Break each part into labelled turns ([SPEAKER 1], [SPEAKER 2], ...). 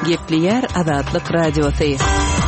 [SPEAKER 1] Gepli yer Azadlyk Radiosu.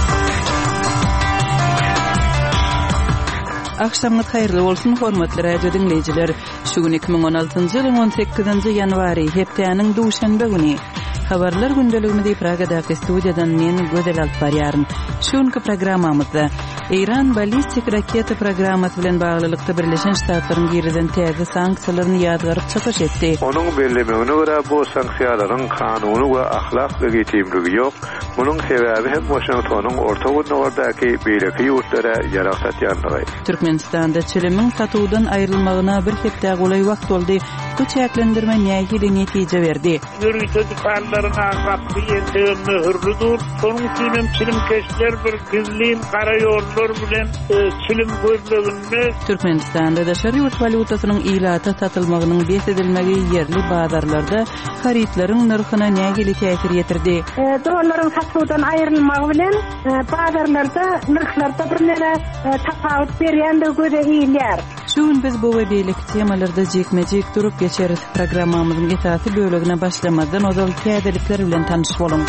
[SPEAKER 1] Akşamınız hayırlı bolsun hormatly radio dinleyijiler. Şu gün 2016-njy ýylyň 18-nji ýanwary hepdeniň duşanbe güni. Habarlar gündeliginde Pragadaky studiýadan men Gödel alyp barýaryn. Şuňky programmamyzda İran ballistik raketa programmasy bilen baglylykda Birleşen Ştatlaryň girinden täze sanksiýalaryny ýadgaryp çykyş etdi.
[SPEAKER 2] Onuň bellemegine görä bu sanksiýalaryň kanuny we ahlak legitimligi ýok. Munyň sebäbi hem Washingtonyň orta günlerdaky beýleki ýurtlara ýarak satýanlygy.
[SPEAKER 1] Türkmenistanda çilimiň satuwdan aýrylmagyna bir hepde golay wagt boldy. Bu çäklendirme nähili netije berdi.
[SPEAKER 3] Yürütücülerine hakkı yeteğin mühürlüdür. Sonun için çilim keşler bir gizliğin karayollar bilen çilim gözlüğünde.
[SPEAKER 1] Türkmenistan'da da şeriat valutasının ilata satılmağının besedilmegi yerli bazarlarda haritlerin nırkına nägili täsir yetirdi.
[SPEAKER 4] Dolarların satılmadan ayrılmağı bilen bazarlarda nırklarda bir nere tafawut berýän de göre iýler.
[SPEAKER 1] Şuň biz bu we beýleki temalarda jekmejek durup geçeriz. Programmamyzyň esasy bölegine başlamazdan ozal täzelikler bilen tanyş bolun.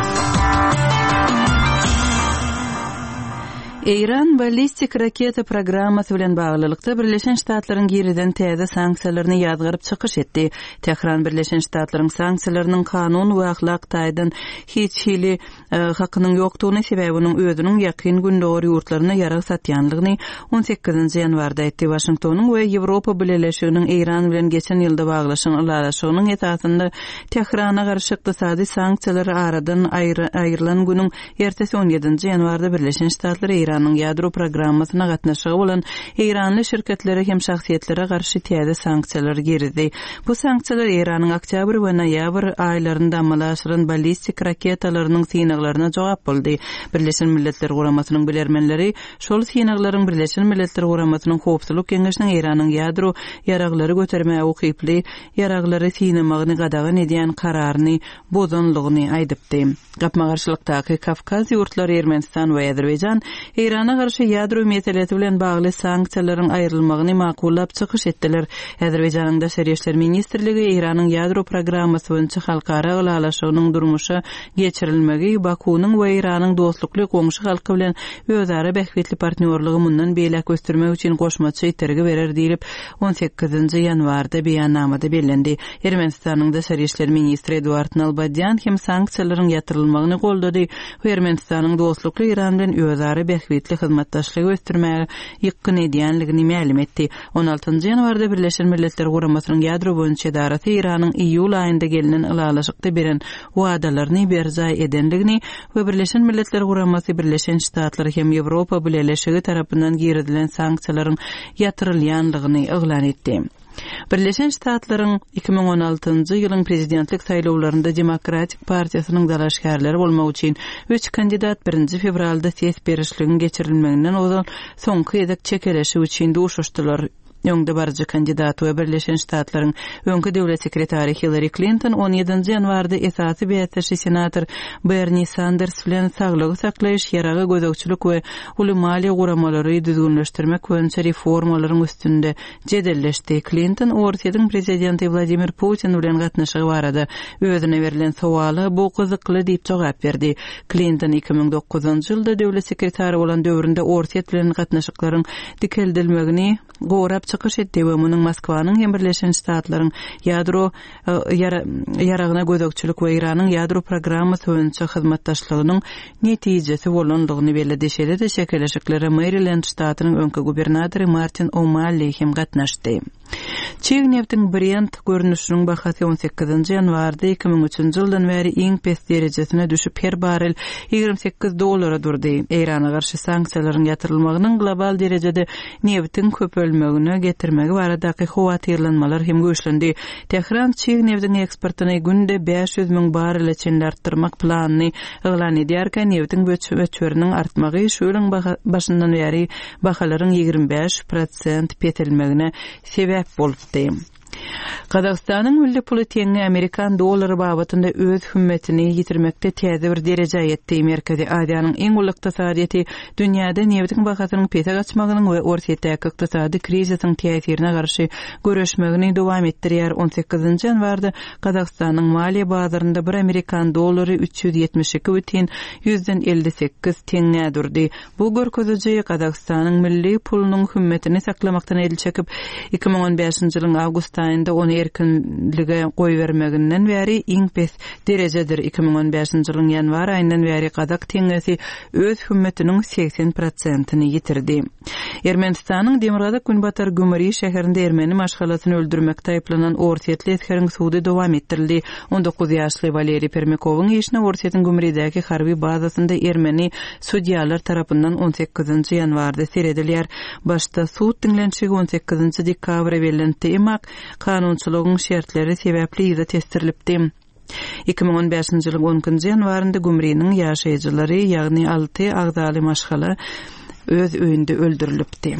[SPEAKER 1] İran ballistik raketa programmasy bilen baglylykda Birleşen Ştatlaryň girinden täze sanksiýalaryny ýadgaryp çykyş etdi. Tehran Birleşen Ştatlaryň sanksiýalarynyň kanun we ahlak taýdan hiç hili hakynyň ýokdugyny sebäbiniň özüniň ýakyn gündöri ýurtlaryna ýarak satýanlygyny 18-nji ýanwarda etdi. Washingtonyň we Ýewropa Birleşiginiň İran bilen geçen ýylda baglaşan ulaşygynyň esasynda Tehrana garşy ykdysady sanksiýalar aradan aýrylan günüň ertesi 17-nji ýanwarda Birleşen Ştatlar İran'ın ýadro programmasyna gatnaşygy bolan İranly şirketlere hem şahsiýetlere garşy täze sanksiýalar girdi. Bu sanksiýalar İran'yň oktyabr we noýabr aýlarynda amalaşylan ballistik raketalarynyň synaglaryna jogap boldy. Birleşen Milletler Guramasynyň bilermenleri şol synaklaryň Birleşen Milletler Guramasynyň Howpsuzlyk Keňeşiniň İran'yň ýadro ýaraglary götermäge ukyply ýaraglary synamagyny gadagan edýän kararyny bozanlygyny aýdypdy. Gapmagarçylykdaky Kafkaz ýurtlary Ermenistan we Azerbaýjan İran'a garşy ýadro meselesi bilen bagly sanksiýalaryň aýrylmagyny makullap çykyş etdiler. Azerbaýjanyň Daşary işler ministrligi İran'yň ýadro programmasy boýunça halkara ulaşygynyň durmuşa geçirilmegi Bakunyň we İran'yň dostlukly goňşy halky bilen özara bähwetli partnerligi mundan beýle göstermek üçin goşmaçy itergi berer diýip 18-nji ýanwarda beýannamada bellendi. Ermenistanyň Daşary işler ministri Eduard Nalbadyan hem sanksiýalaryň ýatyrylmagyny goldady we Ermenistanyň dostlukly İran bilen özara bähwetli hyzmatdaşlygy göstermäge ýykyn edýänligini ma'lum etdi. 16-njy ýanwarda Birleşen Milletler Guramasynyň ýadro boýunça edarasy İranyň iýul aýynda gelinen ulaşykda beren wadalaryny berjay edenligini we Birleşen Milletler Guramasy Birleşen Ştatlary hem Ýewropa Birleşigi tarapyndan giridilen sanksiýalaryň ýatyrylýanlygyny eglan etdi. Birleşen Ştatlaryň 2016-njy ýylyň prezidentlik saýlawlarynda Demokratik partiýasynyň dalaşgarlary bolmak üçin 3 kandidat 1 fevralda ses berişligini geçirilmeginden ozal soňky edek çekeleşi üçin duşuşdylar. Öňde barjy kandidat we Birleşen Ştatlaryň öňkü döwlet sekretary Hillary Clinton 17-nji ýanwarda esasy beýatçy senator Bernie Sanders bilen saglygy saklaýyş, ýaragy gözegçilik we ulamaly guramalary düzgünleşdirmek boýunça reformalaryň üstünde jedelleşdi. Clinton Ortiýadyň prezidenti Vladimir Putin bilen gatnaşygy barada özüne berilen sowaly bu gyzykly diýip jogap berdi. Clinton 2009-njy ýylda döwlet sekretary bolan döwründe Ortiýat bilen gatnaşyklaryň dikeldilmegini gorap çykyş etdi we munyň Moskwanyň hem Birleşen Ştatlaryň ýadro ýaragyna gözegçilik we İranyň ýadro programmasy boýunça hyzmatdaşlygynyň netijesi bolanlygyny bellädi. Şeýle-de şekeleşiklere Maryland ştatynyň öňkü gubernatory Martin O'Malley hem gatnaşdy. Çegnewtiň Brent görnüşiniň bahasy 18-nji ýanwarda 2003-nji ýyldan beri iň pes derejesine düşüp her barel $28 durdy. Irana garşy sanksiýalaryň ýatyrylmagynyň global derejede neftiň köpölmegine getirmegi baradaky howatyrlanmalar hem güýçlendi. Tehran çegnewtiň eksportyny günde 500.000 barel içinde artdyrmak planyny eglan edýärken neftiň göçberiniň artmagy şu ýylyň başyndan beri bahalaryň 25% petilmegine sebäp bolupdy. Qazaqstanyň milli puly teňe Amerikan dollary babatynda öz hümmetini yitirmekde täze bir derejä ýetdi. Merkezi Aziýanyň iň uly ykdysadyety dünýäde nebetiň bakatynyň pete gaçmagynyň we ortaýdäki ykdysady krizisiň täsirine garşy görüşmegini dowam etdirýär. 18-nji ýanwarda Qazaqstanyň maliýe bazarynda bir Amerikan dollary 372,58 teňe durdy. Bu görkeziji Qazaqstanyň milli pulunyň hümmetini saklamakdan edil çekip 2015-nji ýylyň awgust aýynda ony erkinlige goýbermeginden bäri iň pes derejedir. 2015-nji ýylyň ýanwar aýyndan bäri Qazaq teňesi öz hümmetiniň 80%-ni ýitirdi. Ermenistanyň Demirgazyk Günbatar Gümeri şäherinde ermeni maşgalatyny öldürmekde aýplanan ortaýetli eskeriň suwdy dowam etdirildi. 19 ýaşly Valeri Permikowyň işine ortaýetin Gümeri'däki harby bazasynda ermeni sudýalar tarapyndan 18-nji ýanwarda seredilýär. Başda suwd dinlenşigi 18-nji dekabr berildi, emak kanunçylygyň şertleri sebäpli ýa testirilipdi. 2015-nji ýylyň 10-njy ýanwarynda Gümeri'niň ýaşaýjylary, ýagny 6 agdaly maşgala öz öýünde öldürilipdi.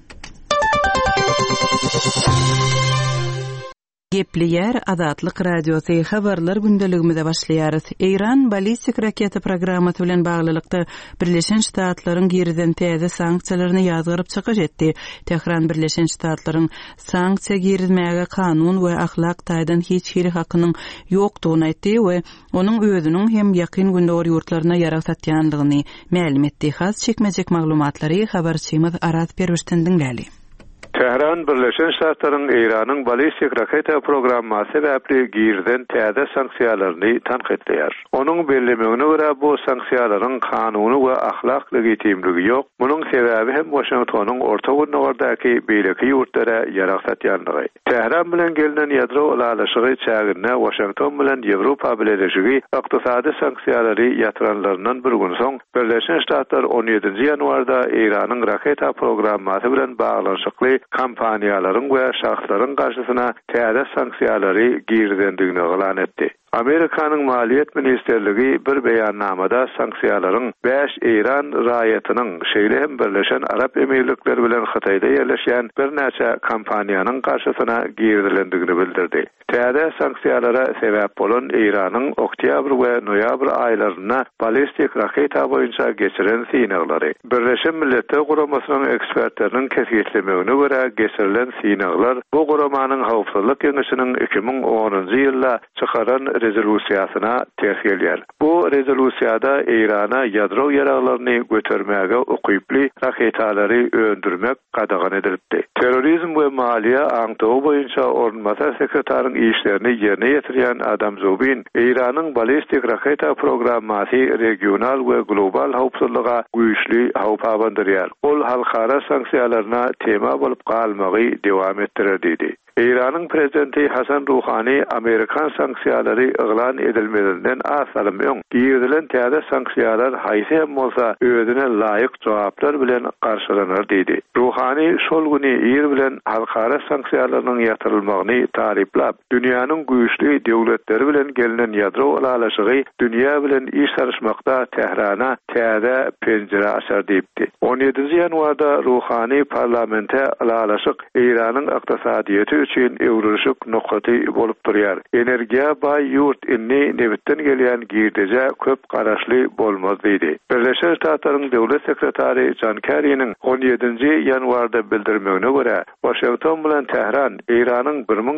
[SPEAKER 1] Gepleyer Adatlyk radiosu habarlar gündeligimizde başlaýarys. İran balistik raketa programmaty bilen baglylykda Birleşen Ştatlaryň geriden täze sanksiýalaryny ýazgyryp çykyş etdi. Tehran Birleşen Ştatlaryň sanksiýa girizmäge kanun we ahlak taýdan hiç hili hakynyň ýokdugyny aýtdy we onuň özüniň hem ýakyn gündäwr ýurtlaryna ýarak satýanlygyny ma'lum etdi. Has çekmejek maglumatlary habarçymyz Arat Perwişden dinläli.
[SPEAKER 2] Tehran Birleşen Ştatlaryň Iranyň balistik raketa programmasy sebäpli girden täze sanksiýalaryny tanqidleýär. Onuň bellemegine görä bu sanksiýalaryň kanuny we ahlak legitimligi ýok. Munyň sebäbi hem Washingtonyň orta gürnäwärdeäki beýleki ýurtlara ýarak satýanlygy. Tehran bilen gelinen ýadro alaşygy çägine Washington bilen Ýewropa bileşigi ykdysady sanksiýalary ýatyranlaryndan bir gün soň Birleşen Ştatlar 17-nji ýanwarda Iranyň raketa programmasy bilen baglanşykly kampaniýalaryň we şahslaryň garşysyna täze sanksiýalary girdendigini elan etdi. Amerikanyň Maliýet Ministerligi bir beýannamada sanksiýalaryň 5 İran raýatynyň şeýle hem Birleşen Arap Emirlikleri bilen Hitaýda ýerleşýän bir näçe kampaniýanyň garşysyna girdilendigini bildirdi. Täze sanksiýalara sebäp bolan Iranyň oktyabr we noýabr aýlaryna balistik raketa boýunça geçiren siňallary. Birleşen Milletler Guramasynyň ekspertleriniň kesgitlemegine görä geçirilen siňallar bu guramanyň hawpsuzlyk keňeşiniň 2010-njy ýylda çykaran rezolýusiýasyna täsir. Bu rezolýusiýada Irana ýadro ýaraglaryny götermäge ukyply raketalary öndürmek gadagan edildi. Terrorizm we maliýe aňtagy boýunça ornmasa sekretariň işlerini ýerine ýetirýän Adam Zobin Iranyň balistik raketa programmasy regional we global hawpsuzlyga güýçli hawp abandyrýar. Ol halkara sanksiýalaryna tema bolup galmagy dowam etdirir dedi. İran'ın prezidenti Hasan Ruhani Amerikan sanksiýalary elan edilmedinden asalymyň giýdilen täze sanksiýalar haýsy hem bolsa özüne laýyk jogaplar bilen garşylanır dedi. Ruhani şol güni ýer bilen halkara sanksiýalarynyň ýatyrylmagyny taliplap, dünýäniň güýçli döwletleri bilen gelinen ýadro alaşygy dünýä bilen iş sarışmakda Tehrana täze penjere açar diýipdi. 17-nji ýanwarda Ruhani parlamente alaşyk İranyň ykdysadyety üçin ewrüşük nokdaty bolup durýar. Energiýa baý ýurt inni nebitten gelýän girdeje köp garaşly bolmaz diýdi. Birleşen Ştatlaryň döwlet sekretary John Kerry'niň 17-nji ýanwarda bildirmegine görä, Washington bilen Tehran Iranyň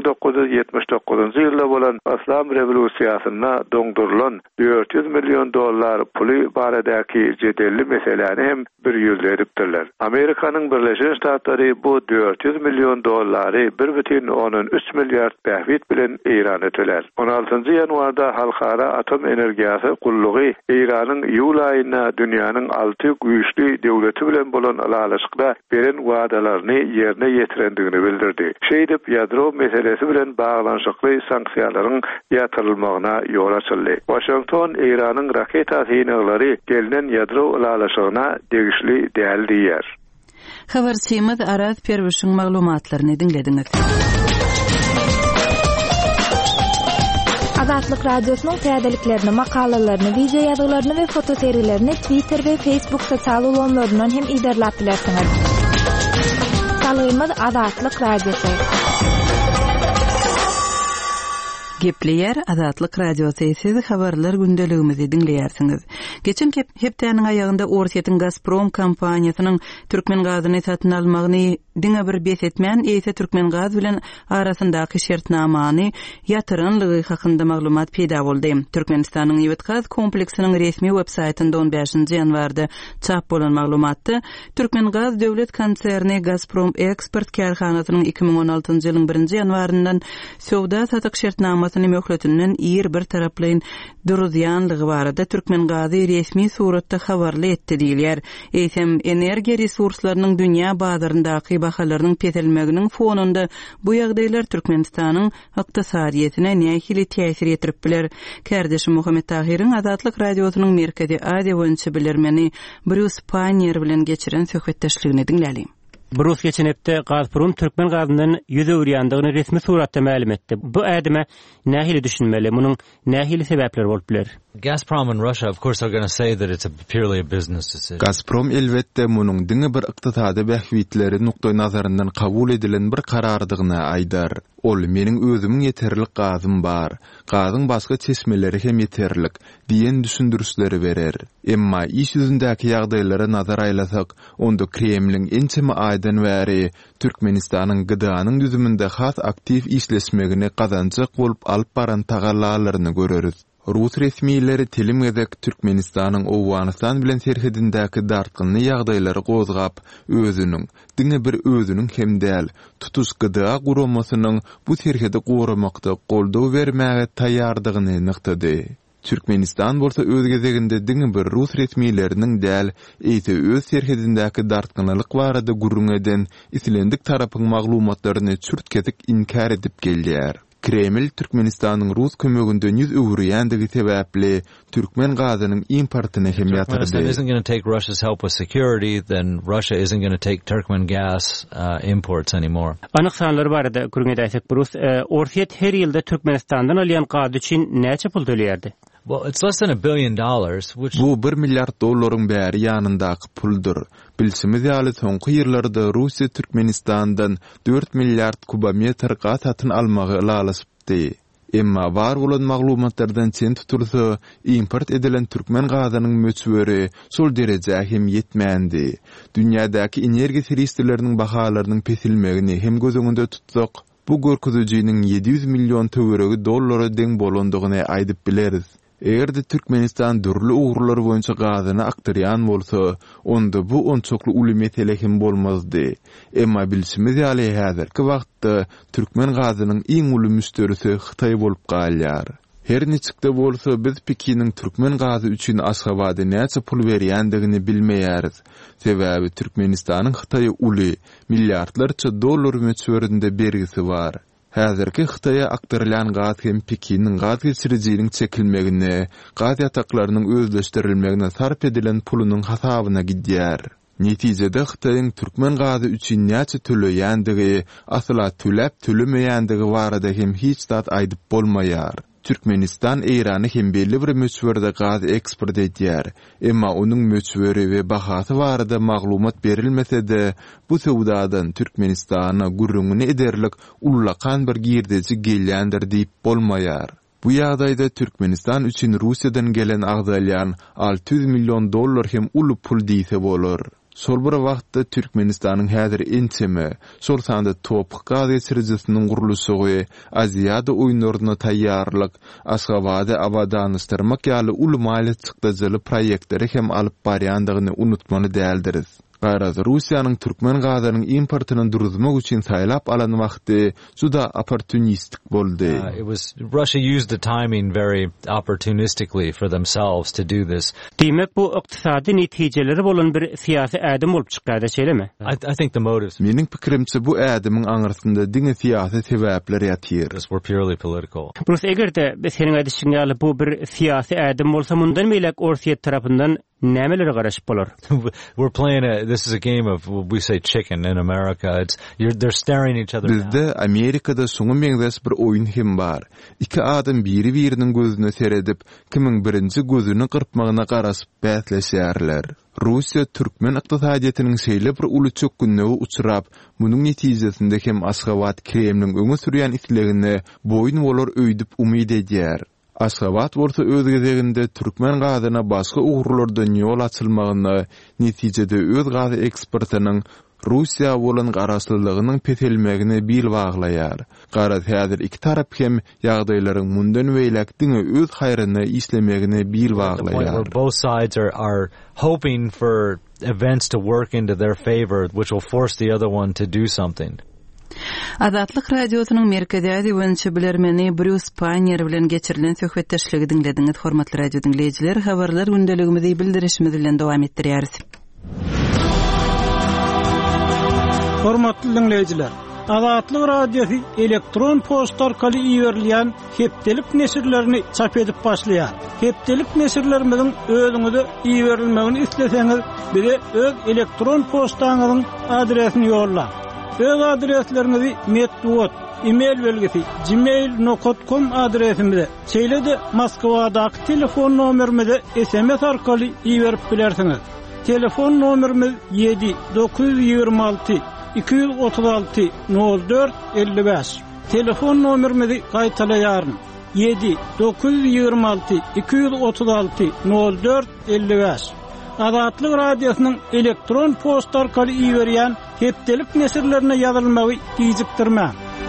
[SPEAKER 2] 1979-njy ýylda bolan Islam rewolýusiýasyna doňdurulan $400 milyon puly baradäki jedelli meseleni hem bir ýüzledipdirler. Amerikanyň Birleşen Ştatlary bu $400 milyon 1,13 milyard tähwit bilen Irana töler. 16-njy ýanwarda halkara atom energiýasy gullugy Iranyň ýul aýyna dünýäniň 6 güýçli döwleti bilen bolan alaşykda beren wagdalaryny ýerine ýetirendigini bildirdi. Şeýdip ýadro meselesi bilen baglanşykly sanksiýalaryň ýatyrylmagyna ýol açyldy. Washington Iranyň raketa siňallary gelinen ýadro alaşygyna degişli däl diýer.
[SPEAKER 1] Habarçymyz Arat Perwişiň maglumatlaryny dinlediňiz.
[SPEAKER 5] Adatlyk radiosynyň täzeliklerini, makalalaryny, video ýazgylaryny we foto seriýlerini Twitter we Facebook sosial ulanlaryndan hem iderläp bilersiňiz. Salymyz Adatlyk radiosu.
[SPEAKER 1] Gepleyer Azatlyk Radiosu siz habarlar gündeligimizi dinleýärsiňiz. Geçen hepdeniň aýagynda Orsiýetiň Gazprom kompaniýasynyň Türkmen gazyny satyn almagyny diňe bir besetmän ýa-da Türkmen gaz bilen arasyndaky şertnamany ýatyrynlygy hakynda maglumat peýda boldy. Türkmenistanyň Ýewet gaz kompleksiniň resmi websaýtynda 15-nji ýanwarda çap bolan maglumatda Türkmen gaz döwlet konserni Gazprom Eksport karhanasynyň 2016-njy ýylyň 1-nji ýanwaryndan sowda satyk şertnamasyny möhletiniň bir taraplaýyn duruzýanlygy barada Türkmen gazy resmi suratda habarly etdi diýilýär. Eýsem energiýa resurslarynyň dünýä bazaryndaky bahalarynyň petelmeginiň fonunda bu ýagdaýlar Türkmenistanyň ykdysadyýetine nähili täsir etdirip biler. Kardeşim Muhammed Tahiriň Azatlyk Radiosynyň Merkezi Aziýa boýunça bilermeni Bruce Panier bilen geçiren söhbetdeşligini dinläýin.
[SPEAKER 6] Bruce geçen hepde Gazprom Türkmen gazynyň ýüzewriýandygyny resmi suratda ma'lum etdi. Bu ädime nähili düşünmeli, munyň nähili sebäpleri bolup biler?
[SPEAKER 7] Gazprom and Russia, of course, are going to say that it's purely a business decision.
[SPEAKER 8] Gazprom elbette munyň diňe bir ykdysady bähwitleri nukdaý nazaryndan kabul edilen bir karardygyna aýdar. Ol meniň özümiň ýeterlik gazym bar, gazyň başga çeşmeleri hem ýeterlik diýen düşündürüşleri berer. Emma iş ýüzündäki ýagdaýlara nazar aýlasak, onda Kremliň ençeme aýdan bäri Türkmenistanyň gydanyň ýüzüminde has aktiv işleşmegini gazanjak bolup alyp baran tagallalaryny göreriz. Rus resmiýetleri telimgedek Türkmenistanyň Owganistan bilen serhedindäki dartgyny ýagdaýlary gozgap, özüniň, diňe bir özüniň hem däl, tutuş gyda guramasynyň bu serhedi goramakda goldaw bermäge taýýardygyny nyktady. Türkmenistan bolsa öz gezeginde diňe bir Rus resmiýetleriniň däl, eýse öz serhedindäki dartgynylyk barada gurrun eden islendik tarapyň maglumatlaryny çürtkedik inkar edip gelýär. Kreml Türkmenistanyň Rus kömeginde ýüz öwrüýänligi sebäpli Türkmen gazynyň importyny hem ýatyrdy.
[SPEAKER 7] Turkmenistan isn't going to take Russia's help with security, then Russia isn't going to take Turkmen gas imports anymore.
[SPEAKER 6] Anyk sanlary barada görüňedeýsek, Bruce, Orsiýet her ýylda Türkmenistandan alýan gaz üçin näçe pul töleýärdi?
[SPEAKER 7] Well, it's less than $1 billion, which...
[SPEAKER 8] Bu $1 milyard dollaryň bäri ýanyndaky puldur. Bilsimiz ýaly soňky ýyllarda Russiýa Türkmenistandan 4 milyard kubometr gaz satyn almagy lalasypdy. Emma bar bolan maglumatlardan çen tutulsa, import edilen Türkmen gazynyň möçberi sol derejä hem ýetmändi. Dünýädäki energiýa resurslarynyn bahalarynyň pesilmegini hem göz öňünde tutsak, bu görkezijiniň 700 milyon töweregi dollara deň bolandygyny aýdyp bileriz. Eğer de Türkmenistan dürlü uğurları boyunca gazyny aktaryan bolsa, onda bu onçoklu uly mesele hem bolmazdy. Emma bilsimiz ýaly häzirki wagtda Türkmen gazynyň iň uly müşterisi Hytaý bolup galýar. Her niçikde bolsa biz Pekiniň Türkmen gazy üçin Aşgabatda näçe pul berýändigini bilmeýäris. Sebäbi Türkmenistanyň Hytaýa uly milliardlarça dollar möçberinde bergisi bar. Häzirki Hytaýa aktarylan gaz hem Pekiniň gaz geçirjiginiň çekilmegine, gaz ýataklarynyň özleşdirilmegine sarp edilen pulunyň hasabyna gidýär. Netijede Hytaýyň Türkmen gazy üçin näçe töleýändigi, asla tölemeýändigi barada hem hiç zat aýdyp bolmaýar. Türkmenistan Eýrany hem belli bir möçberde gaz eksport edýär. Emma onuň möçberi we bahasy barada maglumat berilmese-de, bu sowdadan Türkmenistana gurrungyny ederlik ullakan bir girdeji gelýändir diýip bolmaýar. Bu ýagdaýda Türkmenistan üçin Russiýadan gelen agdalyan 600 milyon dollar hem uly pul diýse bolar. Sol bir wagtda Türkmenistanyň häzir ençeme, sol sanda topuk gaz geçirjisiniň gurulşy, Aziýada oýunlaryna taýýarlyk, Aşgabatda abadanlaşdyrmak ýaly uly maliýet çykdyjyly proýektleri hem alyp barýandygyny unutmaly däldiris. Gaýra Russiýanyň Türkmen gazynyň importyny duruzmak üçin saýlap alan wagty juda opportunistik boldy.
[SPEAKER 7] Russia used the timing very opportunistically for themselves to do this.
[SPEAKER 6] Demek bu ykdysady netijeleri bolan bir siýasy ädim bolup çykýardy, şeýlemi?
[SPEAKER 7] I think the motives.
[SPEAKER 8] Meniň pikirimçe bu ädimiň aňyrsynda diňe siýasy sebäpler ýatyr.
[SPEAKER 7] Were purely political.
[SPEAKER 6] Bruce, egerde seniň aýdyşyň ýaly bu bir siýasy ädim bolsa, mundan meýlek Orsiýet tarapyndan nämeleri garaşyp bolar?
[SPEAKER 7] We're playing this is a game of, we say chicken in America. They're staring each other down.
[SPEAKER 8] Bizde Amerikada soňa meňzes bir oýun hem bar. Iki adam biri-biriniň gözüne seredip, kimiň birinji gözüni gyrpmagyna garasyp bätleşýärler. Russiya Türkmen ykdysadyetiniň şeýle bir uly çökgünligi uçurap, munyň netijesinde hem Aşgabat Kremliň öňe sürýän islegine boyun bolar öýdüp umyd edýär. Aşgabat bolsa öz gezeginde Türkmen gazyna başga ugrlardan ýol açylmagyny, netijede öz gazy eksportynyň Russiya bolan garaşlylygynyň petelmegine bil baglaýar. Garaz häzir iki tarap hem ýagdaýlaryň mundan weýlekdiňe öz haýryny islemegine bil baglaýar.
[SPEAKER 7] Both sides are hoping for events to work into their favor, which will force the other one to do something.
[SPEAKER 1] Azatlyk radiosynyň merkezi boýunça bilermeni Bruce Panier bilen geçirilen söhbetdeşligi dinlediňiz. Hormatly radio dinleýijiler, habarlar gündeligimizi bildirişimiz bilen dowam etdirýäris.
[SPEAKER 3] Hormatly dinleýijiler, Azatlyk radiosu elektron posta arkaly iýerilýän hepdelik nesirlerini çap edip başlaýar. Hepdelik nesirlerimiziň özüňize iýerilmegini isleseňiz, bize öz elektron postaňyzyň adresini ýolla. Öz adreslerinizi metduot, e-mail belgisi gmail.com adresimize, şeýle-de Moskwadaky telefon nomerimize SMS arkaly iýerip bilersiňiz. Telefon nomerimiz 7-926 236 04 55. Telefon nomerimizi gaýtalaýaryn. 7-926 236 04 55. Azatlyk radiosynyň elektron posta arkaly iýerýän hepdelik nesirlerine ýazylmagy gijikdirmä.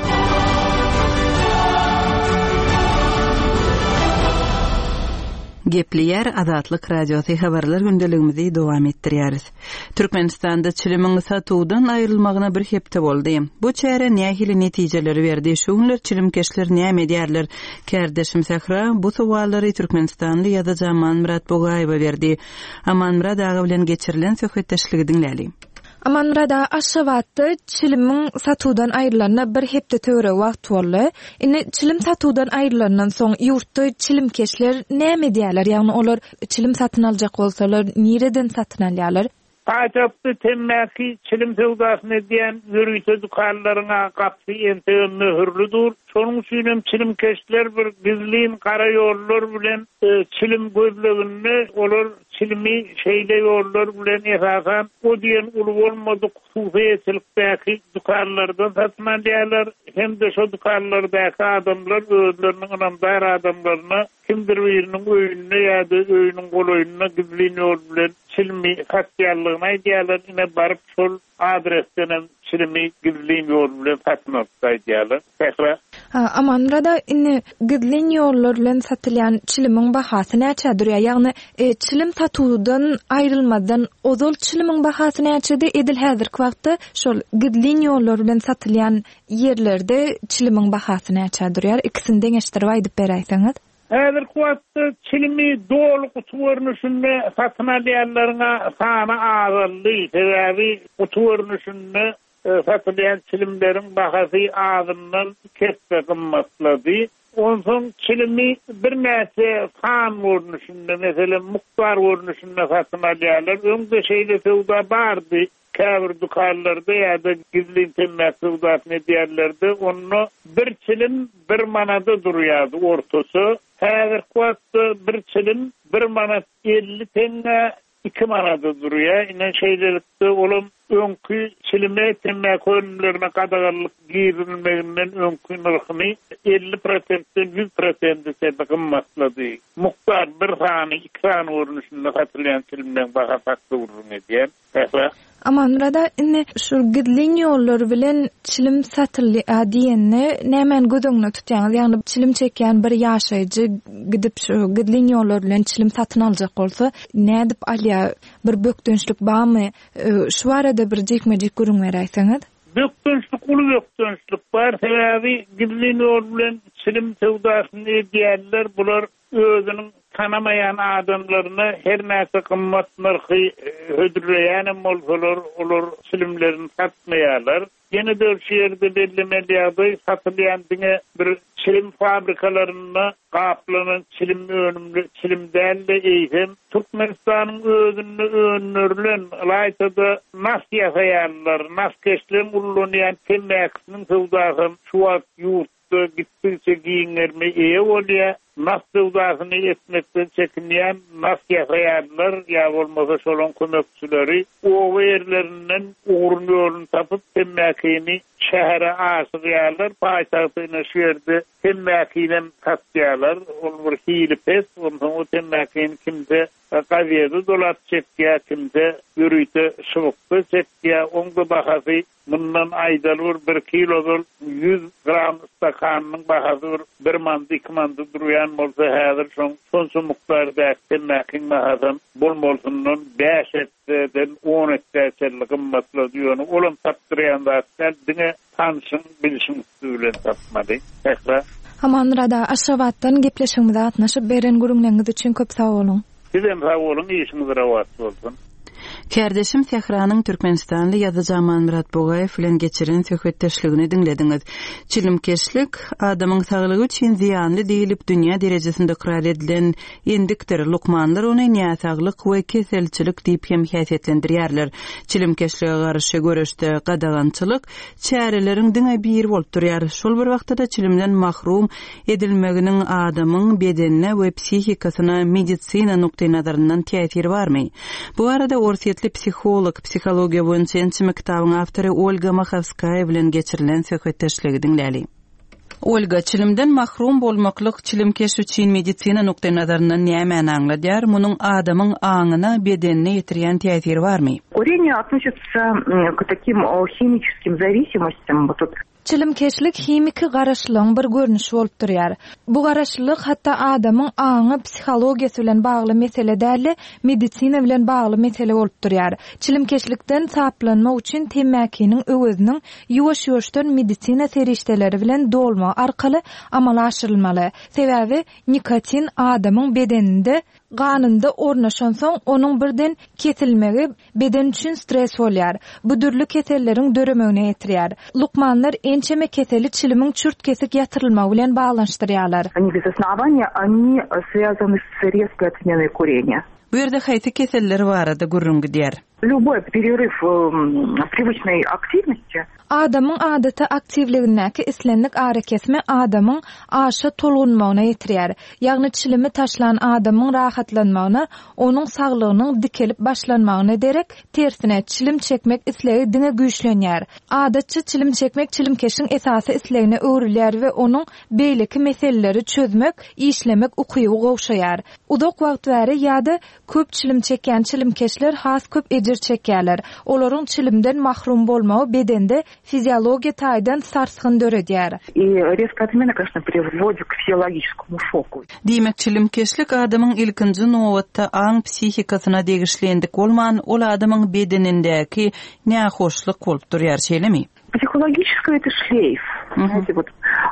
[SPEAKER 1] Gepleýär Azatlyk radiosu habarlar gündeligimizi dowam etdirýäris. Türkmenistanda çilimiň satuwdan aýrylmagyna bir hepde boldy. Bu çäre nähili netijeleri berdi? Şuňlar çilimkeşler näme edýärler? Kärdeşim Sahra bu sowallary Türkmenistanly ýazyjy Amanmurat Bogaýewa berdi. Amanmurat ağa bilen geçirilen söhbetdeşligi dinläli.
[SPEAKER 5] Amanrada Aşgabatda çilimiň satuwdan aýrylanna bir hepde töre wagt boldy. Ine çilim satuwdan aýrylandan soň ýurtda çilimkeşler näme edýärler? Ýagny olar çilim satyn aljak bolsalar, nireden satyn alýarlar?
[SPEAKER 3] Taýjapdy temmäki çilim sowdasyny diýen ýürüýte dukanlaryna gapy ente möhürlüdür. Şonuň üçin çilimkeşler bir gizlin gara ýollar bilen çilim gözlegini olar çilimi şeýle ýollar bilen esasan o diýen uly bolmadyk hususiýetlikdäki dukanlardan satyn alýarlar. Hem de şo dukanlardaky adamlar özleriniň anamdar adamlaryna kimdir biriniň öýüne ýa-da öýüniň goloýunyna gizlin ýol bilen çilimi satýarlygyny aýdýarlar. Ine baryp şol adresden çilimi gizlin ýol bilen satyn alýarlar.
[SPEAKER 5] Amanrada ine gizlin ýollar bilen satylýan çilimiň bahasy näçedir? Ýagny çilim satuwdan aýrylmadan ozal çilimiň bahasy näçede edil häzirki wagtda şol gizlin ýollar bilen satylýan ýerlerde çilimiň bahasy näçedir? İkisinden eşdirip aýdyp beräýsiňiz.
[SPEAKER 3] Häzirki wagtda çilimi dolu kutu görnüşinde satyn alýanlaryna sany azaldy. Sebäbi kutu görnüşinde satylýan çilimleriň bahasy azyndan ketdi, gymmatlady. Onsoň çilimi bir näçe fan görnüşinde, meselem muktar görnüşinde satyn alýarlar. Öňde şeýle sowda bardy. Käbir dukanlarda ýa-da gizlin temmäk sowdasyny diýerlerdi. Onu bir çilim bir manada durýardy ortasy. Häzirki wagtda bir çilim 1 manat 50 tenge 2 manada durýar. Ine şeýlelikde olam öňkü çilime temmäk önümlerine gadagarlyk giýirilmeginden öňkü narhyny 50%-den 100% sebäp gymmatlady. Muktar bir sany 2 sany görnüşinde satylýan çilimden baha fakty urun edýär.
[SPEAKER 5] Amanrada ine şu gizlin ýollar bilen çilim satylýar diýende nämen gödüňne tutýaňyz? Ýagny çilim çekýän bir ýaşaýjy gidip şu gizlin ýollar bilen çilim satyn aljak bolsa, nädip alýar? Bir bökdünçlik barmy? Şu arada bir jekmejik görüň beräýsiňiz?
[SPEAKER 3] Bökdünçlik bar. Sebäbi gizlin ýol bilen çilim sowdasyny edýärler. Bular özüniň tanamayan adamlaryna her näse gymmat narhy hödürleýän bolsalar, olar çilimlerini satmaýarlar. Ýene de şu ýerde bellemeli ýagdaý satylýan diňe bir çilim fabrikalarında gaplanan çilim önümlü çilimden de eýsem Türkmenistanyň özünde önürlen laýtada nas ýasaýarlar, nas keşlem ullunýan temmäkiniň sowdasy şu wagt ýurtda gittikçe giňerme eýe bolýar. Nas sowdasyny etmekden çekinýän nas ýasaýarlar ýa bolmasa şolon kömekçileri o yerlerinden uğrun ýolunu tapyp temmäkini şähere aşyrýarlar, paýtagtyna şu ýerde temmäkini satýarlar. Ol bir hili pes, o temmäkini kimde gazyedy dolat çekýär, kimde ýürüýte şubukdy çekýär. Oňda bahasy bundan aýdalur 1 kilodol 100 gram stakanyň bahasy 1 mandy 2 mandy durýan bolsa häzir şonça mukdarda temmäkin bahasy bolmolsundan 5 etden 10 etden gymmatly diýýär. Olam tapdyrýanda diňe tanşyň bilişiň bilen tapmady.
[SPEAKER 5] Hamanrada Aşgabatdan gepleşigimize gatnaşyp beren gurulmaňyz üçin köp sag bolun.
[SPEAKER 3] Sizem sag bolun, işiniz rawat bolsun.
[SPEAKER 1] Kärdeşim Tehranyň Türkmenistanly ýazyjy Murat Bogaýew bilen geçiren söhbetdeşligini dinlediňiz. Çilimkeşlik adamyň saglygy üçin ziýanly diýilip dünýä derejesinde ikrar edilen endikdir. Lukmanlar ony näsaglyk we keselçilik diýip hem häsiýetlendirýärler. Çilimkeşlige garşy görüşde gadagançylyk çäreleriň diňe bir bolup durýar. Şol bir wagtda çilimden mahrum edilmeginiň adamyň bedenine we psihikasyna medisina nukty nazaryndan täsiri barmy? Bu arada orsiýetli psiholog, psihologiýa boýunça ençime kitabyň awtory Olga Machavskaya bilen geçirilen söhbetdeşligi dinläli. Olga, çilimden mahrum bolmaklyk çilimkeş üçin medisina nukty nazaryndan näme aňladýar? Munyň adamyň aňyna, bedenine ýetirýän täsiri barmy?
[SPEAKER 9] Курение относится к таким химическим зависимостям. Вот тут
[SPEAKER 5] Çilimkeşlik himiki garaşlygyň bir görnüşi bolup durýar. Bu garaşlyk hatda adamyň aňy psihologiýasy bilen bagly mesele däl, medisina bilen bagly mesele bolup durýar. Çilimkeşlikden saplanmak üçin temmäkiniň özüniň ýuwaş-ýuwaşdan medisina serişdeleri bilen dolma arkaly amala aşyrylmaly. Sebäbi nikotin adamyň bedeninde ganynda ornaşan soň onuň birden kesilmegi beden üçin stres bolýar. Bu dürli keselleriň döremegine ýetirýär. Lukmanlar ençeme keseli çilimiň çürt kesik ýatyrylmagy bilen baglanşdyrýarlar.
[SPEAKER 9] они без основания, они связаны с резкой отменой курения.
[SPEAKER 1] Bu ýerde haýsy keselleri barada gurrungy diýär.
[SPEAKER 9] Любой перерыв привычной активности
[SPEAKER 5] Adamyň adaty aktivligindäki islenlik ara kesme adamyň aşa tolgunmagyna ýetirýär. Ýagny çilimi taşlan adamyň rahatlanmagyna, onuň saglygynyň dikelip başlanmagyna derek, tersine çilim çekmek islegi diňe güýçlenýär. Adatçy çilim çekmek çilimkeşiň esasy islegine öwrilýär we onuň beýleki meseleleri çözmek, işlemek ukyby gowşaýar. Uzak wagt bäri ýa-da köp çilim çekýän çilimkeşler has köp ejir çekýärler. Olaryň çilimden mahrum bolmagy bedende fiziologiya taýdan sarsgyn döredýär.
[SPEAKER 9] И резкая отмена, конечно, приводит к физиологическому шоку.
[SPEAKER 1] Diýmek çilimkeşlik adamyň ilkinji nowatda aň psihikasyna degişlendik bolman, ol adamyň bedenindäki nähoşlyk bolup durýar şeýlemi?
[SPEAKER 9] Психологическое это шлейф. Знаете, вот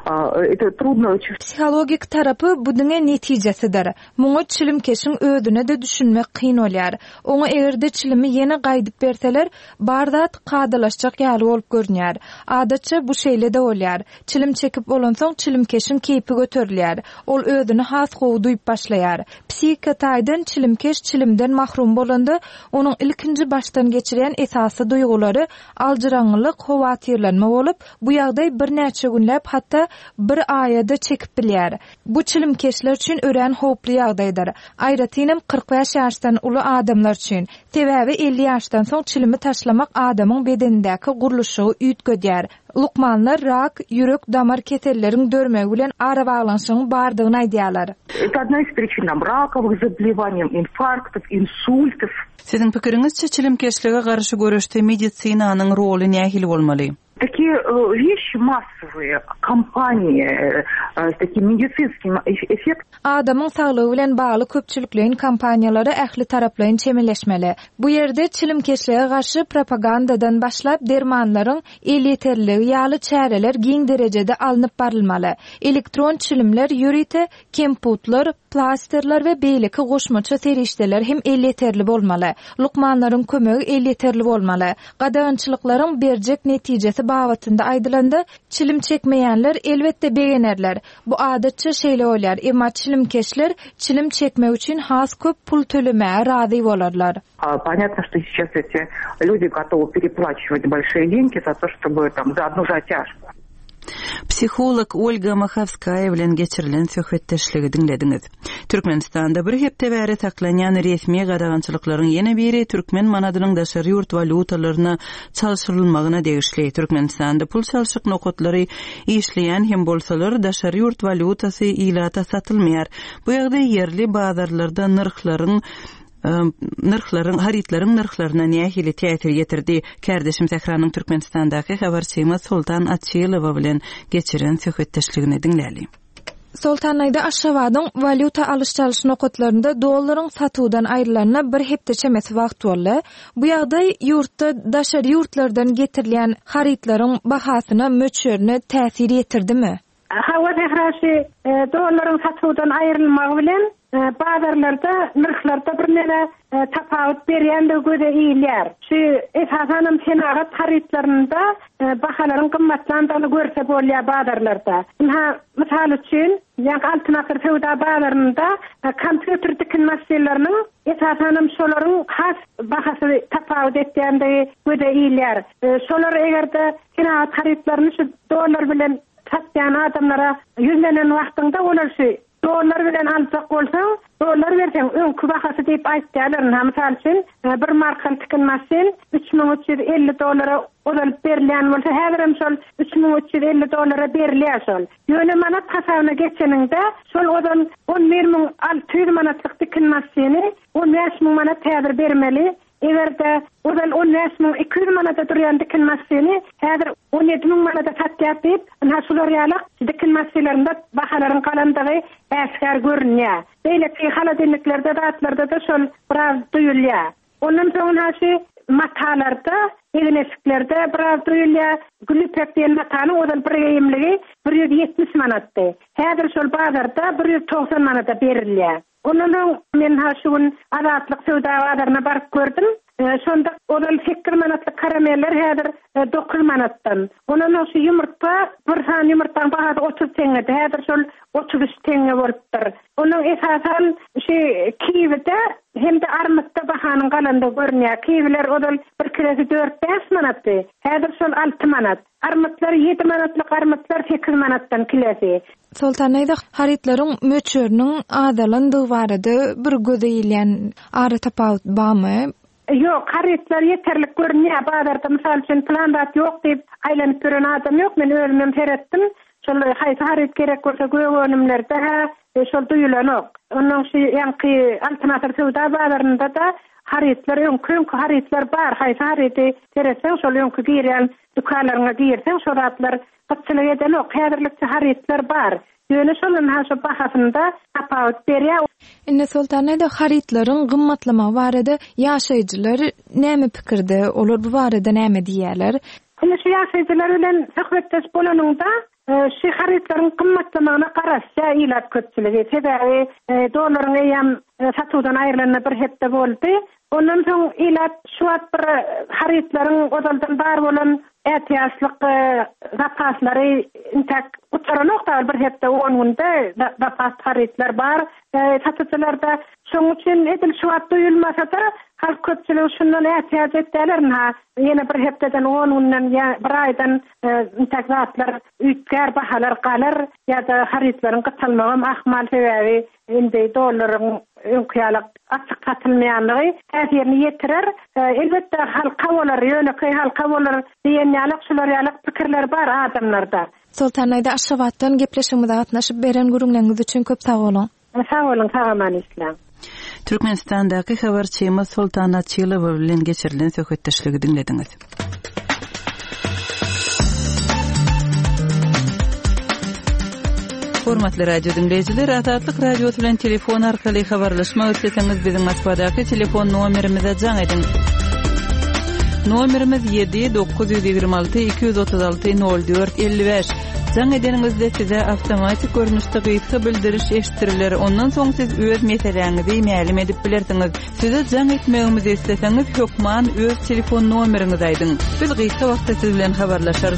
[SPEAKER 9] это трудно очень.
[SPEAKER 5] Psihologik tarapy bu diňe netijesidir. Muňa çilimkeşiň özüne de düşünmek kyn bolýar. Oňa egerde çilimi ýene gaýdyp berseler, bardat qadylaşjak ýaly bolup görnýär. Adatça bu şeýle de bolýar. Çilim çekip bolan soň çilimkeşiň keýpi göterilýär. Ol özüni has gowy duýup başlaýar. Psihika taýdan çilimkeş çilimden mahrum bolanda, onuň ilkinji başdan geçiren esasy duýgulary aljyraňlyk, howatyrlanma bolup, bu ýagdaý bir näçe günläp hatda bir aýada çekip bilýär. Bu çilimkeşler üçin ören howply ýagdaýdyr. Aýratynam 45 ýaşdan uly adamlar üçin. Sebäbi 50 ýaşdan soň çilimi taşlamak adamyň bedenindäki guruluşy üýtgedýär. Lukmanlar rak, ýürek damar keselleriň dörmegi bilen ara baglanşygyň bardygyny aýdýarlar.
[SPEAKER 9] Это одна из причин раковых заболеваний, инфарктов, инсультов.
[SPEAKER 1] Siziň pikiriňizçe çilimkeşlige garşy görüşde medisinanyň roly nähili bolmaly?
[SPEAKER 9] Такие вещи массовые, компании с таким медицинским эффектом.
[SPEAKER 5] Adamyň saglygy bilen bagly köpçüliklerin kampaniýalary ähli taraplaryň çemeleşmeli. Bu ýerde çilimkeşlige garşy propagandadan başlap dermanlaryň eliterligi ýaly çäreler giň derejede alınıp barylmaly. Elektron çilimler, ýürite, kemputlar, plasterler we beýleki goşmaça serişdeler hem eliterli bolmaly. Lukmanlaryň kömegi eliterli bolmaly. Gadagançylyklaryň berjek netijesi babatynda aýdylanda çilim çekmeýänler elbetde begenerler. Bu adatça şeýle bolýar. Emma çilimkeşler çilim çekmek üçin has köp pul tölemäge razy bolarlar.
[SPEAKER 9] Понятно, что сейчас эти люди готовы переплачивать большие деньги за то, чтобы там за одну затяжку.
[SPEAKER 1] Psikolog Olga Makhavskaya bilen geçirilen söhbetdeşligi dinlediňiz. Türkmenistanda bir hepde bäri taklanýan resmi gadagançylyklaryň ýene biri türkmen manadynyň daşary ýurt valutalaryna çalşyrylmagyna degişli. Türkmenistanda pul çalşyk nokatlary işleýän hem bolsalar daşary ýurt valutasy ilata satylmaýar. Bu ýagdaý yerli bazarlarda narxlaryň haritlaryň narxlaryna nähili täsir ýetirdi. Kärdeşim Tehranyň Türkmenistandaky habarçymy Sultan Atçylowa bilen geçiren söhbetdeşligini dinläli.
[SPEAKER 5] Sultan aýda Aşgabatyň valuta alyş-çalyş nokatlarynda dollaryň satuwdan aýrylaryna bir hepde çemes wagt boldy. Bu ýagdaý ýurtda daşary ýurtlardan getirilýän haritlaryň bahasyna möçürine täsir ýetirdimi?
[SPEAKER 4] Hawa tehraşy dollaryň satuwdan aýrylmagy bilen bazarlarda narxlarda bir nere tafawut berýände göze iýilýär. Şu esasanam senagat haritlarynda bahalaryň gymmatlandygyny görse bolýar bazarlarda. Misal üçin ýa-da altynakır sowda bazarynda kompýuter dikin masinalarynyň esasanam şolaryň has bahasy tafawut etýände göze iýilýär. Şolar egerde senagat haritlaryny şu dollar bilen satýan adamlara ýüzlenen wagtynda olar şu dollar bilen alsak bolsaň, dollar berseň öňkü bahasy diýip aýtýarlar. Misal üçin bir markaly tikin masin $3350 odalyp berilýän bolsa, häzirem şol $3350 berilýär şol. Ýöne manat hasabyna geçeninde şol odan 11600 manatlyk tikin masini 15000 manat häzir bermeli. Egerde odal 15200 manata durýan dikin masini häzir 17000 manata satýar diýip, şular ýalyk dikin masilerinde bahalaryň galandygy äskär görünýär. Beýleki haladenliklerde datlarda da şol biraz duýulýar. Ondan soň haşy matalarda, egneşiklerde biraz duýulýar. Gülüpek diýen matany odal bir ýemligi 170 manatdy. Häzir şol bazarda 190 manata berilýär. Ondan men haşuň adatlyk sowda bazarına baryp gördüm. Şonda odal 8 manatlyk karameller häzir 9 manatdan. Ondan şu ýumurta, bir san ýumurtaň bahasy 30 teňe, häzir şol 33 teňe bolupdyr. Onun esasan şu kiwide hem de armutda bahanyň galandy görnýär. Kiwler odal bir kilosy 4-5 manatdy. Häzir şol 6 manat. Armutlar 7 manatlyk armutlar 8 manatdan kilosy.
[SPEAKER 5] Sultan aýda haritlaryň möçüriniň adalandygy barada bir göze iýilýän ara tapawut barmy?
[SPEAKER 4] Yok, haritlar yeterlik görünýär. Bazarda misal üçin plandat ýok diýip aýlanyp gören adam ýok. Men özüm teretdim. Şol haýsy harit gerek bolsa göwönümlerde şol duýulanok. Onuň şu ýanky alternativ sowda bazarynda da haritlar öňkü haritlar bar. Haýsy harity teretseň şol öňkü girýän dukanlaryna girseň şol haritlar gitçilik edenok. Häzirlikçe haritlar bar. Ýöne şolun haşy bahasynda tapawut berýär.
[SPEAKER 5] Inne Sultanaýda haritlaryň gymmatlama barada ýaşaýjylar näme pikirde? Olar bu barada näme diýerler?
[SPEAKER 4] Inne şu ýaşaýjylar bilen söhbetdeş bolanynda şu haritlaryň gymmatlamagyna garaşsa ilat köpçüligi. Sebäbi dollaryň ýam satuwdan aýrylanyna bir hepde boldy. Ondan soň ilat şu bir haritlaryň odaldan bar bolan ätiýaçlyk zapaslary intak uçaranokda bir hepde 10 günde zapas haritler bar. Satyjylarda şoň üçin edil şu duýulmasa-da halk köpçüligi şundan ätiýaç etdiler. Ýene bir hepdeden 10 günden bir aýdan intak zatlar üýtgär bahalar galar ýa-da haritlaryň gytylmagy ahmal sebäbi indi dollaryň öňküýalyk açyk satylmaýanlygy täsirini ýetirer. Elbetde halka bolar, ýöne halka bolar diýen ýalyk şular ýalyk pikirler bar adamlarda.
[SPEAKER 5] Sultan aýda Aşgabatdan gepleşigimizde gatnaşyp beren gürüňleriniz üçin köp sag bolun.
[SPEAKER 4] Sag bolun, sagaman islam.
[SPEAKER 1] Türkmenistandaky habarçymy Sultan Atçylowa bilen geçirilen söhbetdeşligi dinlediňiz. Hormatly radio dinleyijiler, Azatlyk radiosu bilen telefon arkaly habarlaşmak isleseňiz biziň Moskvadaky telefon nomerimize jaň edin. Nomerimiz 7 926 236 04 55. Jaň edeningizde size awtomatik görnüşde gysga bildiriş eşitiriler. Ondan soň siz öz meseleňizi ma'lum edip bilersiňiz. Size jaň etmegiňizi isteseňiz hökman öz telefon nomeriňizi aýdyň. Biz gysga wagtda siz bilen habarlaşarys.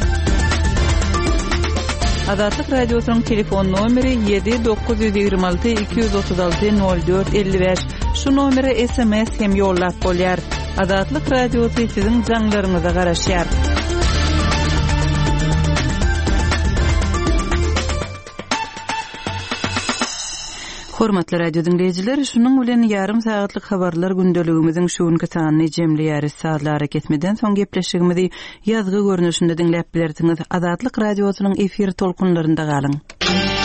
[SPEAKER 1] Azatlyk radiosynyň telefon nomeri 7-926-236-04-55. Şu nomere SMS hem ýollap bolýar. Azatlyk radiosy siziň jaňlaryňyza garaşýar. Hormatly radio dinleyijiler, şunun bilen yarım saatlyk habarlar gündeligimiziň şuňky sanyny jemleýäris. Saatlara ketmeden soň gepleşigimizi ýazgy görnüşinde dinläp bilersiňiz. Azatlyk radiosynyň efir tolkunlarynda galyň.